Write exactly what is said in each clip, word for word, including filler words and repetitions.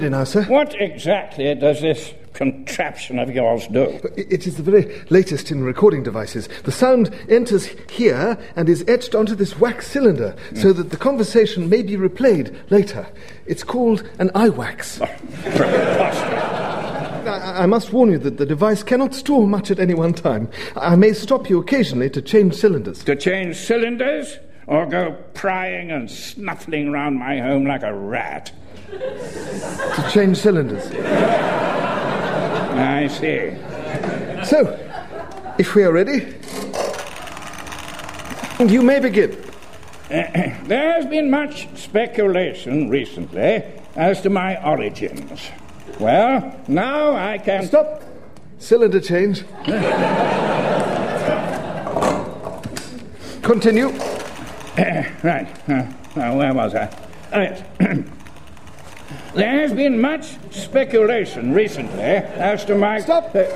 Now, sir. What exactly does this contraption of yours do? It is the very latest in recording devices. The sound enters here and is etched onto this wax cylinder mm. so that the conversation may be replayed later. It's called an I WAX. Oh, preposterous. I, I must warn you that the device cannot store much at any one time. I may stop you occasionally to change cylinders. To change cylinders? Or go prying and snuffling round my home like a rat? To change cylinders. I see. So, if we are ready, you may begin. Uh, there has been much speculation recently as to my origins. Well, now I can... Stop. Cylinder change. Continue. Uh, right. Uh, uh, where was I? Oh, yes. There has been much speculation recently as to my... Stop! Uh...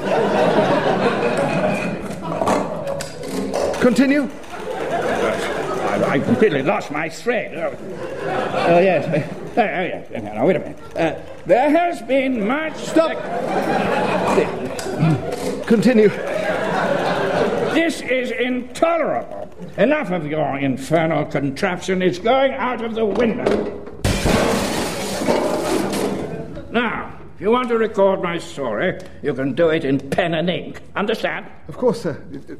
Continue. I, I completely lost my thread. Oh, oh yes. Uh, oh, yes. Now, wait a minute. Uh, there has been much... Stop! Continue. This is intolerable. Enough of your infernal contraption. It's going out of the window. Now, if you want to record my story, you can do it in pen and ink. Understand? Of course, sir.